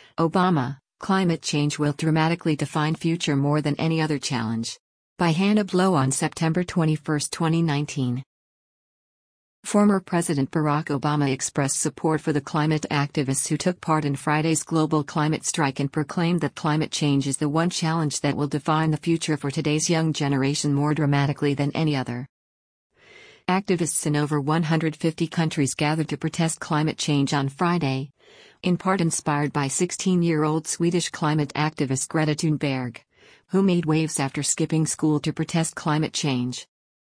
Obama, climate change will dramatically define future more than any other challenge. By Hannah Blow on September 21, 2019. Former President Barack Obama expressed support for the climate activists who took part in Friday's global climate strike and proclaimed that climate change is the one challenge that will define the future for today's young generation more dramatically than any other. Activists in over 150 countries gathered to protest climate change on Friday, in part inspired by 16-year-old Swedish climate activist Greta Thunberg, who made waves after skipping school to protest climate change.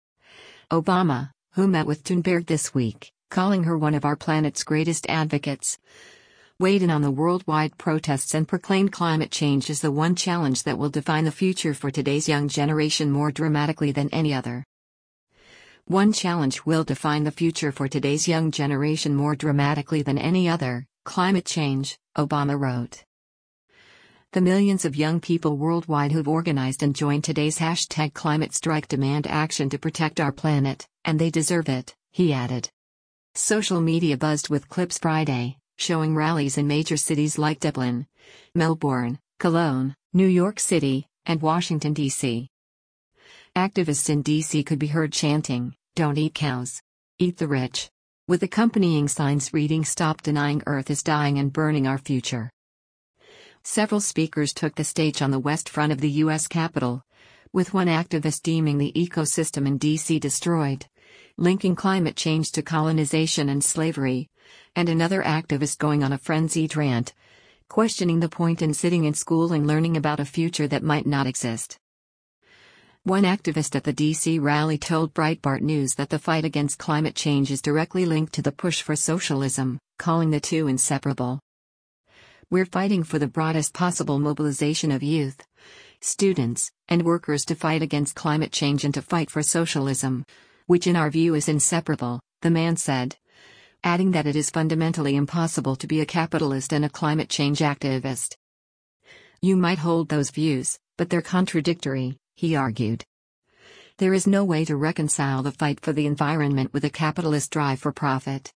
Obama, who met with Thunberg this week, calling her one of our planet's greatest advocates, weighed in on the worldwide protests and proclaimed climate change is the one challenge that will define the future for today's young generation more dramatically than any other. One challenge will define the future for today's young generation more dramatically than any other, climate change, Obama wrote. The millions of young people worldwide who've organized and joined today's #climate strike demand action to protect our planet, and they deserve it, he added. Social media buzzed with clips Friday, showing rallies in major cities like Dublin, Melbourne, Cologne, New York City, and Washington, D.C. Activists in D.C. could be heard chanting, "Don't eat cows. Eat the rich," with accompanying signs reading "Stop denying Earth is dying and burning our future." Several speakers took the stage on the west front of the U.S. Capitol, with one activist deeming the ecosystem in D.C. destroyed, linking climate change to colonization and slavery, and another activist going on a frenzied rant, questioning the point in sitting in school and learning about a future that might not exist. One activist at the D.C. rally told Breitbart News that the fight against climate change is directly linked to the push for socialism, calling the two inseparable. "We're fighting for the broadest possible mobilization of youth, students, and workers to fight against climate change and to fight for socialism, which in our view is inseparable," the man said, adding that it is fundamentally impossible to be a capitalist and a climate change activist. "You might hold those views, but they're contradictory," he argued. "There is no way to reconcile the fight for the environment with a capitalist drive for profit."